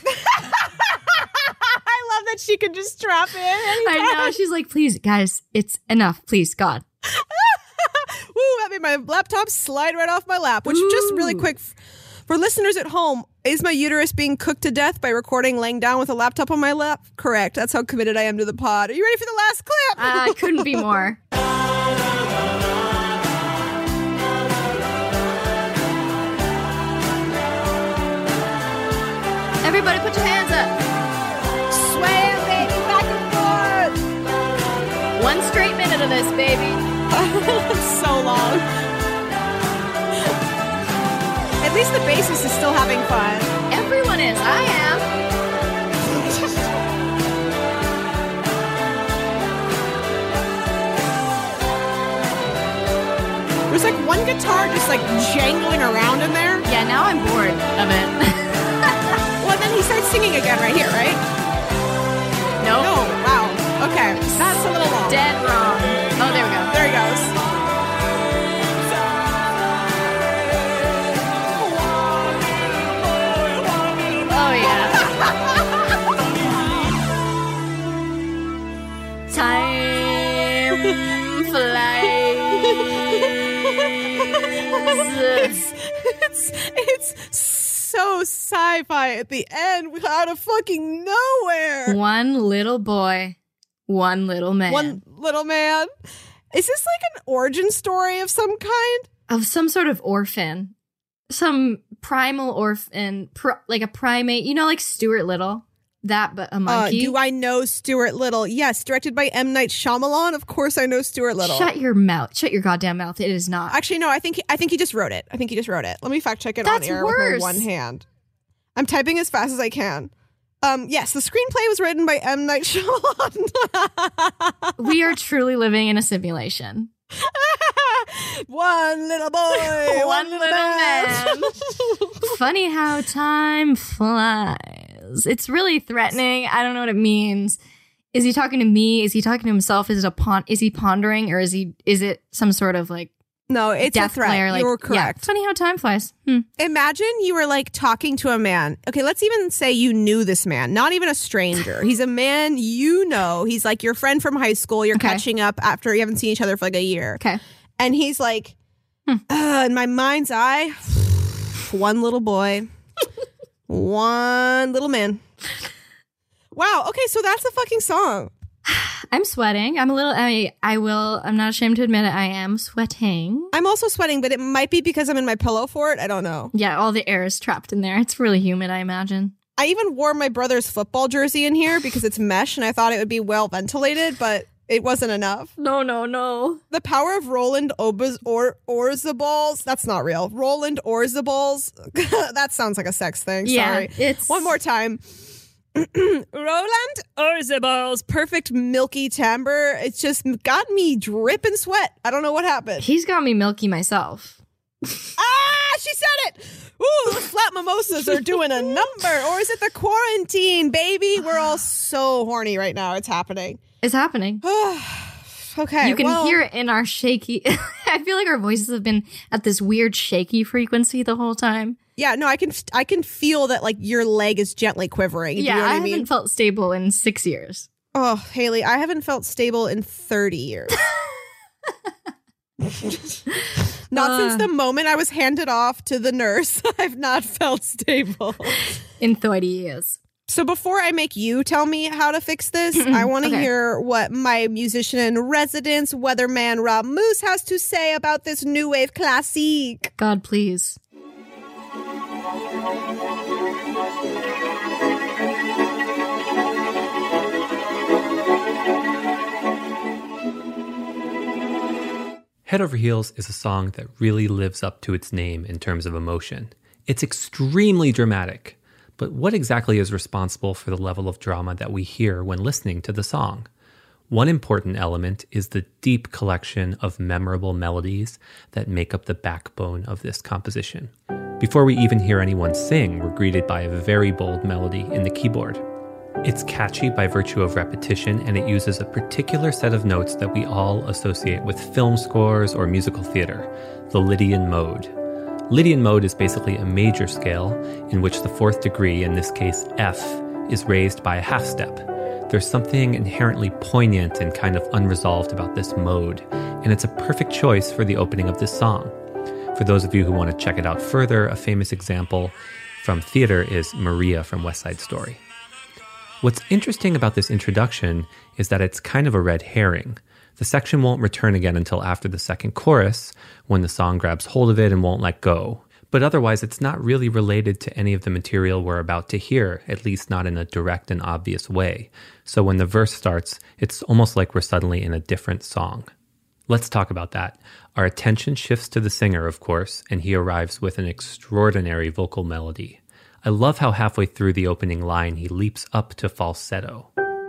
I love that she could just drop in. I know. She's like, please, guys, it's enough. Please, God. Woo, that made my laptop slide right off my lap. Which, just really quick, for listeners at home, is my uterus being cooked to death by recording laying down with a laptop on my lap? Correct. That's how committed I am to the pod. Are you ready for the last clip? I couldn't be more. Everybody put your hands up. Sway, baby, back and forth. 1 straight minute of this, baby. So long. At least the bassist is still having fun. Everyone is. I am. There's like one guitar just like jangling around in there. Yeah, now I'm bored of it. Well, then he starts singing again right here, right? Nope. No, wow. Okay, that's a little long. Dead wrong. Oh, there we go. There he goes. Oh, yeah. Time flies. It's so sci-fi at the end out of fucking nowhere. One little boy, one little man. One little man. Is this like an origin story of some kind? Of some sort of orphan. Some primal orphan, like a primate. You know, like Stuart Little? That, but a monkey. Do I know Stuart Little? Yes, directed by M. Night Shyamalan. Of course I know Stuart Little. Shut your mouth. Shut your goddamn mouth. It is not. Actually, no, I think he just wrote it. Let me fact check it That's on air worse. with my one hand. I'm typing as fast as I can. Yes, the screenplay was written by M. Night Shyamalan. We are truly living in a simulation. One little boy, One little man. Funny how time flies. It's really threatening. I don't know what it means. Is he talking to me? Is he talking to himself? Is it is he pondering, or is it some sort of like No, it's a death threat. glare? Like, You're yeah, correct. funny how time flies. Imagine you were like talking to a man. Okay, let's even say you knew this man, not even a stranger. He's a man you know. He's like your friend from high school. You're Okay. catching up after you haven't seen each other for like a year. Okay. And he's like, in my mind's eye, one little boy, one little man. Wow. Okay, so that's a fucking song. I'm sweating. I'm a little. I'm not ashamed to admit it. I am sweating. I'm also sweating, but it might be because I'm in my pillow fort. I don't know. Yeah, all the air is trapped in there. It's really humid, I imagine. I even wore my brother's football jersey in here because it's mesh, and I thought it would be well ventilated, but it wasn't enough. No. The power of Roland Orzaballs. That's not real. Roland Orzaballs. That sounds like a sex thing. Yeah, Sorry. it's One more time. Roland Orzaballs. Perfect milky timbre. It's just got me dripping sweat. I don't know what happened. He's got me milky myself. Ah, she said it. Ooh, those flat mimosas are doing a number. Or is it the quarantine, baby? We're all so horny right now. It's happening. It's happening. Okay. You can well, hear it in our shaky. I feel like our voices have been at this weird shaky frequency the whole time. Yeah, no, I can feel that like your leg is gently quivering. Do Yeah, you know what I I mean? haven't felt stable in 6 years. Oh, Haley, I haven't felt stable in 30 years. Not since the moment I was handed off to the nurse, I've not felt stable. In 30 years. So before I make you tell me how to fix this, I want to Okay. hear what my musician in residence, weatherman Rob Moose, has to say about this new wave classique. God, please. Head Over Heels is a song that really lives up to its name in terms of emotion. It's extremely dramatic, but what exactly is responsible for the level of drama that we hear when listening to the song? One important element is the deep collection of memorable melodies that make up the backbone of this composition. Before we even hear anyone sing, we're greeted by a very bold melody in the keyboard. It's catchy by virtue of repetition, and it uses a particular set of notes that we all associate with film scores or musical theater, the Lydian mode. Lydian mode is basically a major scale in which the fourth degree, in this case F, is raised by a half step. There's something inherently poignant and kind of unresolved about this mode, and it's a perfect choice for the opening of this song. For those of you who want to check it out further, a famous example from theater is Maria from West Side Story. What's interesting about this introduction is that it's kind of a red herring. The section won't return again until after the second chorus, when the song grabs hold of it and won't let go. But otherwise, it's not really related to any of the material we're about to hear, at least not in a direct and obvious way. So when the verse starts, it's almost like we're suddenly in a different song. Let's talk about that. Our attention shifts to the singer, of course, and he arrives with an extraordinary vocal melody. I love how halfway through the opening line, he leaps up to falsetto.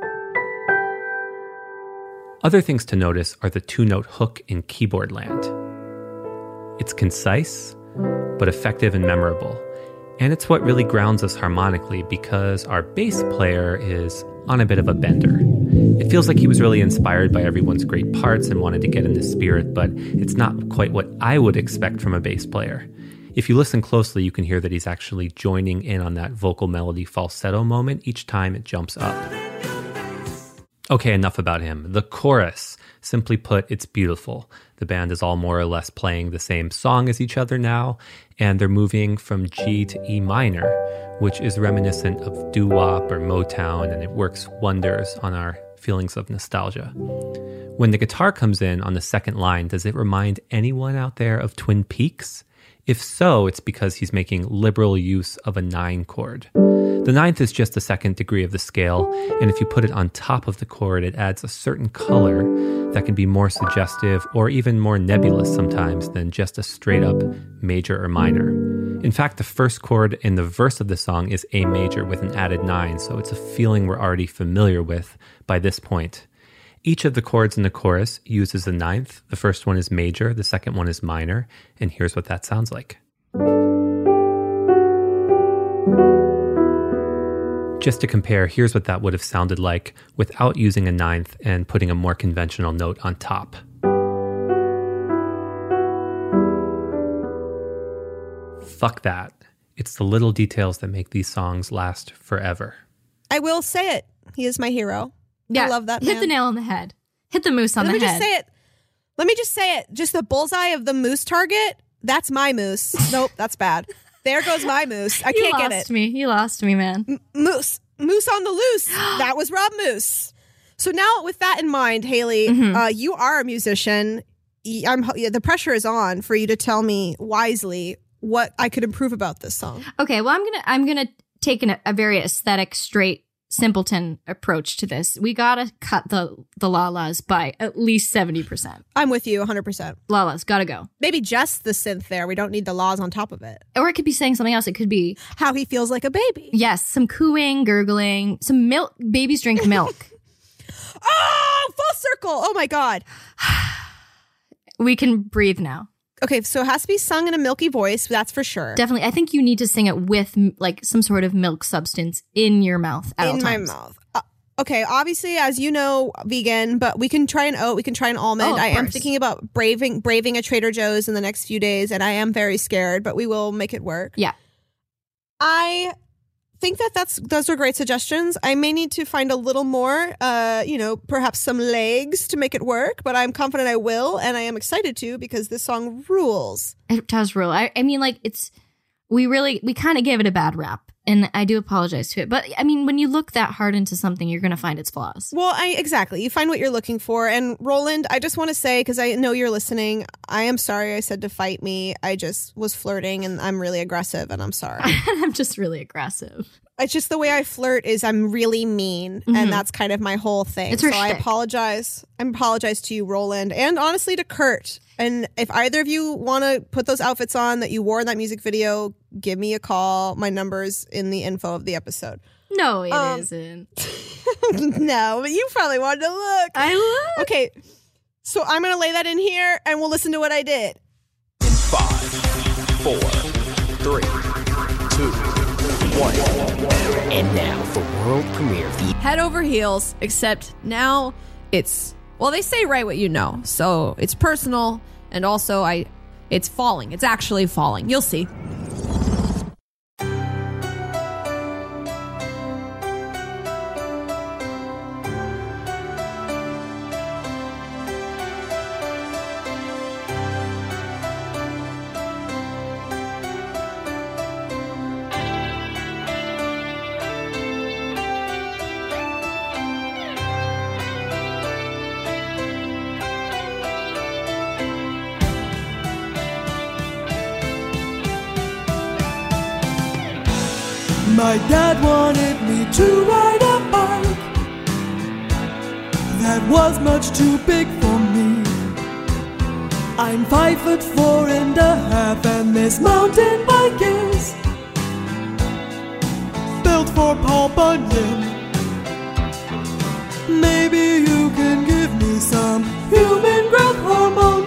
Other things to notice are the two-note hook in keyboard land. It's concise, but effective and memorable. And it's what really grounds us harmonically because our bass player is on a bit of a bender. It feels like he was really inspired by everyone's great parts and wanted to get in the spirit, but it's not quite what I would expect from a bass player. If you listen closely, you can hear that he's actually joining in on that vocal melody falsetto moment each time it jumps up. Okay, enough about him. The chorus. Simply put, it's beautiful. The band is all more or less playing the same song as each other now, and they're moving from G to E minor, which is reminiscent of doo-wop or Motown, and it works wonders on our feelings of nostalgia. When the guitar comes in on the second line, does it remind anyone out there of Twin Peaks? If so, it's because he's making liberal use of a 9 chord. The 9th is just the second degree of the scale, and if you put it on top of the chord, it adds a certain color that can be more suggestive or even more nebulous sometimes than just a straight-up major or minor. In fact, the first chord in the verse of the song is A major with an added 9, so it's a feeling we're already familiar with by this point. Each of the chords in the chorus uses a 9th. The first one is major, the second one is minor, and here's what that sounds like. Just to compare, here's what that would have sounded like without using a 9th and putting a more conventional note on top. Fuck that. It's the little details that make these songs last forever. I will say it. He is my hero. Yeah, I love that man. Hit the nail on the head. Hit the moose on the head. Let me just say it. Just the bullseye of the moose target. That's my moose. Nope, that's bad. There goes my moose. I can't get it. You lost me, man. Moose on the loose. That was Rob Moose. So now with that in mind, Haley, you are a musician. The pressure is on for you to tell me wisely what I could improve about this song. Okay, well, I'm gonna take a very aesthetic, straight, simpleton approach to this. We gotta cut the la-las by at least 70%. I'm with you 100%. La-las gotta go. Maybe just the synth there. We don't need the laws on top of it. Or it could be saying something else. It could be how he feels like a baby. Yes, some cooing, gurgling, some milk. Babies drink milk. Oh, full circle. Oh my God. We can breathe now. Okay, so it has to be sung in a milky voice. That's for sure. Definitely. I think you need to sing it with like some sort of milk substance in your mouth at all times. In my mouth. Okay, obviously, as you know, vegan, but we can try an oat. We can try an almond. I am thinking about braving a Trader Joe's in the next few days, and I am very scared, but we will make it work. Yeah. I think those are great suggestions. I may need to find a little more, perhaps some legs to make it work, but I'm confident I will, and I am excited to because this song rules. It does rule. I mean, like, we kind of gave it a bad rap, and I do apologize to it. But I mean, when you look that hard into something, you're going to find its flaws. Well, exactly. You find what you're looking for. And Roland, I just want to say, because I know you're listening, I am sorry I said to fight me. I just was flirting, and I'm really aggressive, and I'm sorry. I'm just really aggressive. It's just the way I flirt is I'm really mean, and that's kind of my whole thing. It's her I shtick. apologize. I apologize to you, Roland, and honestly to Kurt. And if either of you want to put those outfits on that you wore in that music video, give me a call. My number's in the info of the episode. No, it isn't. No, but you probably wanted to look. I would. Okay, so I'm going to lay that in here, and we'll listen to what I did. In 5, 4, 3, 2, 1. And now for world premiere of the Head Over Heels, except now it's, well, they say write what you know. So it's personal, and also it's falling. It's actually falling. You'll see. My dad wanted me to ride a bike that was much too big for me. I'm 5'4.5", and this mountain bike is built for Paul Bunyan. Maybe you can give me some human growth hormone,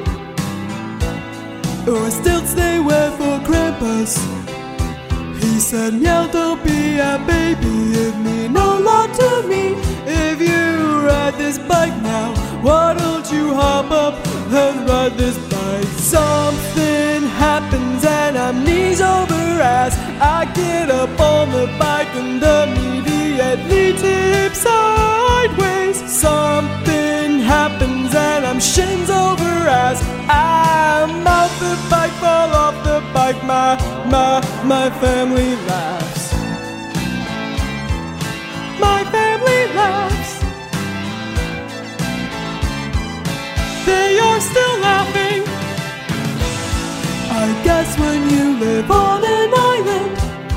or still stay away for Krampus. He said, yeah, don't be a baby, it mean a lot to me. If you ride this bike now, why don't you hop up and ride this bike? Something happens and I'm knees over ass. I get up on the bike and immediately tip sideways. Something happens and I'm shins over ass. I'm off the bike, fall off the bike, my family laughs. My family laughs. They are still laughing. I guess when you live on an island,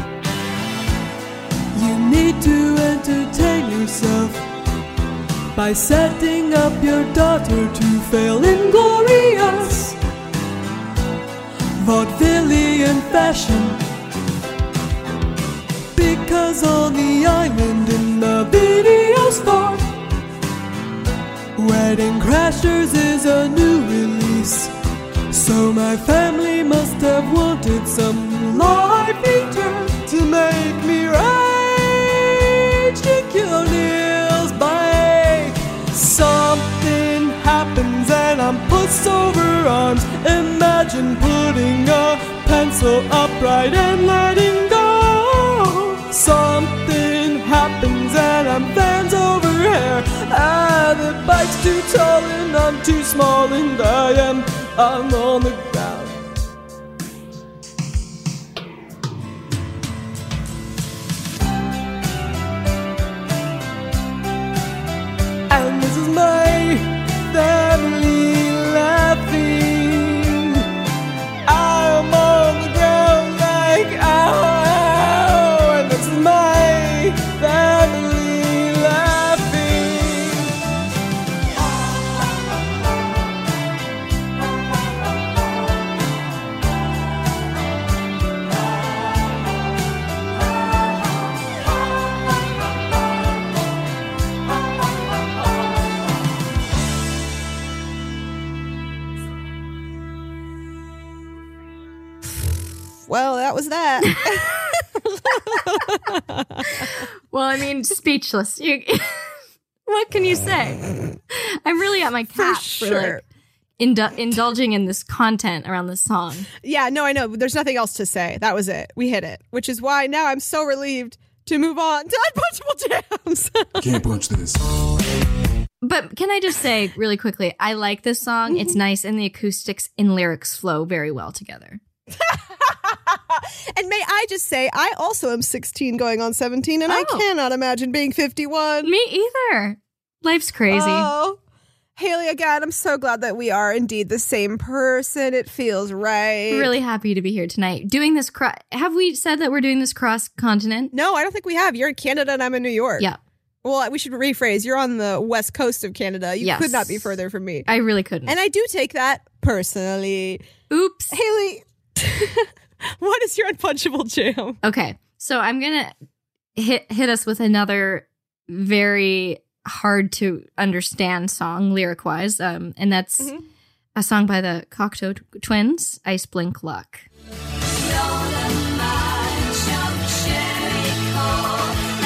you need to entertain yourself by setting up your daughter to fail in glorious vaudevillian fashion. Because on the island in the video store, Wedding Crashers is a new release. So my family must have wanted some live feature to make me rage to kill Neil's bike. Something happens and I'm pushed over arms. Imagine putting a pencil upright and letting go. Something happens and I'm fans over hair. The bike's too tall and I'm too small, and I'm on the ground. And this is my family laughing. I'm on the ground like ow. And this is my family laughing. Well, that was that. Well, I mean, speechless. What can you say? I'm really at my cap for sure. like indulging in this content around this song. Yeah, no, I know. There's nothing else to say. That was it. We hit it, which is why now I'm so relieved to move on to Unpunchable Jams. Can't punch this. But can I just say really quickly, I like this song. It's nice, and the acoustics and lyrics flow very well together. And may I just say, I also am 16 going on 17, and I cannot imagine being 51. Me either. Life's crazy. Oh, Haley, again, I'm so glad that we are indeed the same person. It feels right. Really happy to be here tonight. Doing this have we said that we're doing this cross-continent? No, I don't think we have. You're in Canada and I'm in New York. Yeah. Well, we should rephrase. You're on the west coast of Canada. You Yes. could not be further from me. I really couldn't. And I do take that personally. Oops. Haley, what is your Unpunchable Jam? Okay. So I'm going to hit us with another very hard to understand song lyric-wise. And that's a song by the Cocteau Twins, Ice Blink Luck. Stolen minds of Jericho.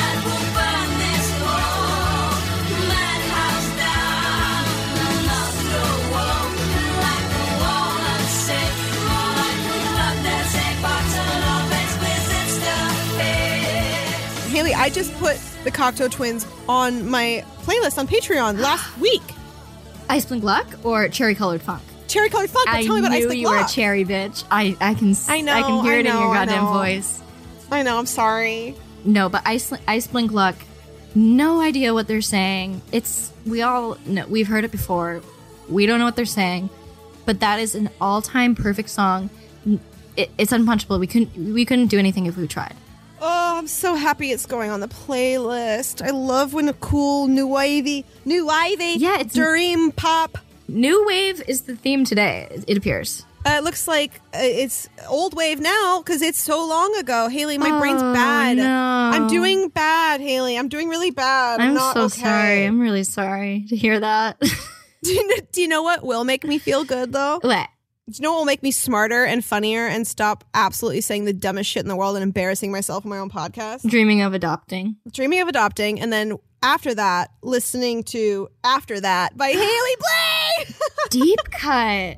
I just put the Cocteau Twins on my playlist on Patreon last week. Ice Blink Luck or Cherry Colored Funk? Cherry Colored Funk. But tell me about Ice knew Blink you were a Luck. cherry bitch. I can hear it in your goddamn voice. I know. I'm sorry. No, but Ice Blink Luck, no idea what they're saying. We all know, we've heard it before. We don't know what they're saying, but that is an all-time perfect song. It's unpunchable. We couldn't do anything if we tried. Oh, I'm so happy it's going on the playlist. I love when a cool new wavy, Yeah, it's dream pop. New wave is the theme today. It appears. It looks like it's old wave now because it's so long ago. Haley, my brain's bad. No. I'm doing bad, Haley. I'm doing really bad. I'm not so okay. sorry. I'm really sorry to hear that. Do you know what will make me feel good though? What? Do you know what will make me smarter and funnier and stop absolutely saying the dumbest shit in the world and embarrassing myself on my own podcast? Dreaming of adopting. Dreaming of adopting, and then after that, listening to After That by Haley Blay. Deep cut.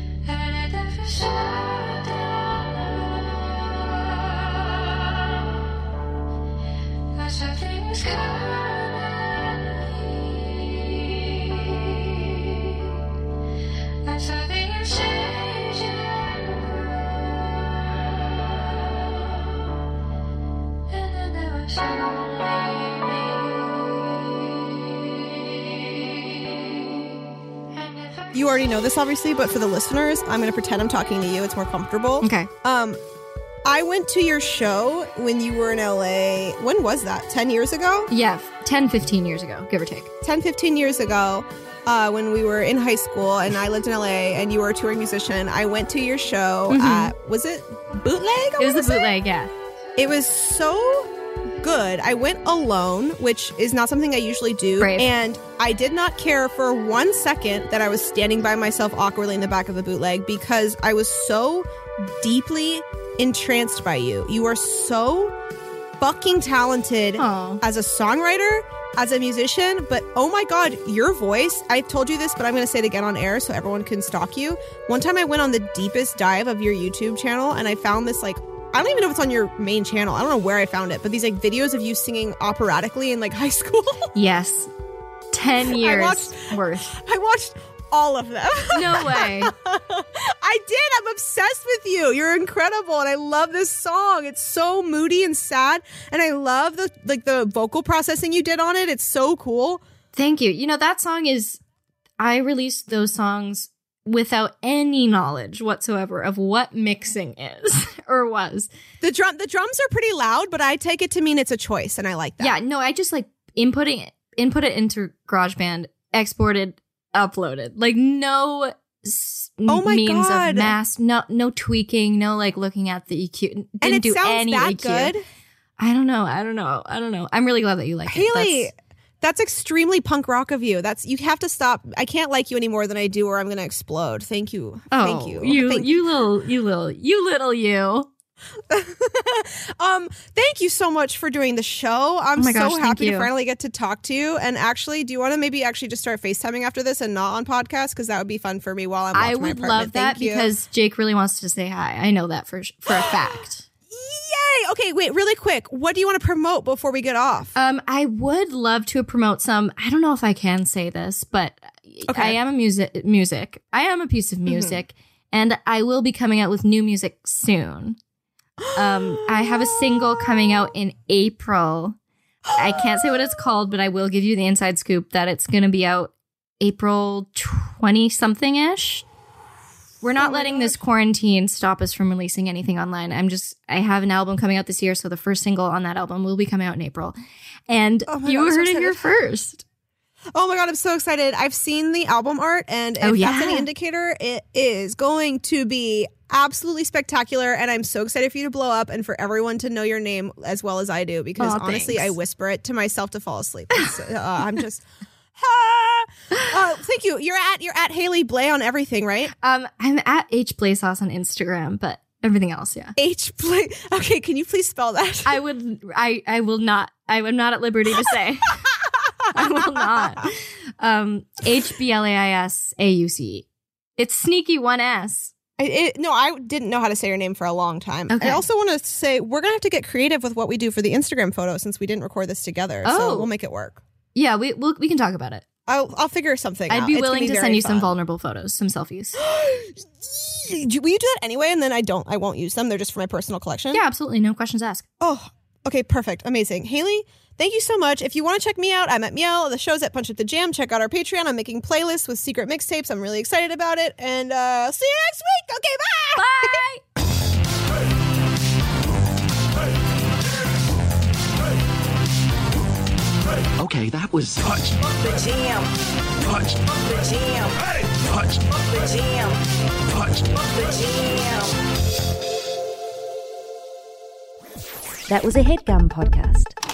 You already know this, obviously, but for the listeners, I'm going to pretend I'm talking to you. It's more comfortable. Okay. I went to your show when you were in LA. When was that? 10 years ago? Yeah, 10, 15 years ago, give or take. 10, 15 years ago, when we were in high school and I lived in LA and you were a touring musician, I went to your show at, was it Bootleg? It was the bootleg, yeah. It was so good. I went alone, which is not something I usually do. Brave. And I did not care for 1 second that I was standing by myself awkwardly in the back of the bootleg because I was so deeply entranced by you. You are so fucking talented Aw. as a songwriter, as a musician, but oh my God, your voice, I told you this, but I'm going to say it again on air so everyone can stalk you. One time I went on the deepest dive of your YouTube channel and I found this like, I don't even know if it's on your main channel. I don't know where I found it, but these like videos of you singing operatically in like high school. Yes. 10 years worth. I watched all of them. No way. I did. I'm obsessed with you. You're incredible, and I love this song. It's so moody and sad, and I love the vocal processing you did on it. It's so cool. Thank you. You know, that song is, I released those songs without any knowledge whatsoever of what mixing is or was. The drums are pretty loud, but I take it to mean it's a choice, and I like that. Yeah, no, I just like input it into GarageBand, exported, uploaded. Like no means God. of mass, no tweaking, no like looking at the EQ. Didn't and it do sounds any that EQ. good. I don't know. I'm really glad that you like it. Haley, that's extremely punk rock of you. You have to stop. I can't like you any more than I do, or I'm going to explode. Thank you. Thank you. You little you. Thank you so much for doing the show. I'm Oh my gosh, so thank happy to you. finally get to talk to you. And actually, do you want to maybe actually just start FaceTiming after this and not on podcast? Because that would be fun for me while I'm I watching my would apartment. love that Thank you. because Jake really wants to say hi. I know that for a fact. Yay! Okay, wait, really quick. What do you want to promote before we get off? I would love to promote some. I don't know if I can say this, but Okay. I am a music. I am a piece of music, and I will be coming out with new music soon. I have a single coming out in April. I can't say what it's called, but I will give you the inside scoop that it's going to be out April 20-something-ish. We're not letting this quarantine stop us from releasing anything online. I have an album coming out this year, so the first single on that album will be coming out in April. And Oh my you God, I'm so heard it here excited. first. Oh my God, I'm so excited. I've seen the album art, and if that's any indicator, it is going to be absolutely spectacular. And I'm so excited for you to blow up and for everyone to know your name as well as I do, because Aw, honestly, thanks. I whisper it to myself to fall asleep. I'm just... thank you. You're at Haley Blay on everything, right? I'm at H Blazos on Instagram, but everything else, yeah. H Blay. Okay, can you please spell that? I will not. I am not at liberty to say. I will not. HBLAISAUC. It's sneaky one S. I didn't know how to say your name for a long time. Okay. I also want to say we're going to have to get creative with what we do for the Instagram photo since we didn't record this together. So Oh. we'll make it work. Yeah, we can talk about it. I'll figure something out. I'd be It's gonna willing to very send you some fun. vulnerable photos, some selfies. Will you do that anyway? And then I won't use them. They're just for my personal collection. Yeah, absolutely. No questions asked. Oh, okay. Perfect. Amazing. Haley, thank you so much. If you want to check me out, I'm at Miel. The show's at Punch Up the Jam. Check out our Patreon. I'm making playlists with secret mixtapes. I'm really excited about it. And see you next week. Okay, bye. Bye. Okay, that was Touch. The Jam. touch. The Jam. Touch. The Jam. Touch. The Jam. That was a HeadGum podcast.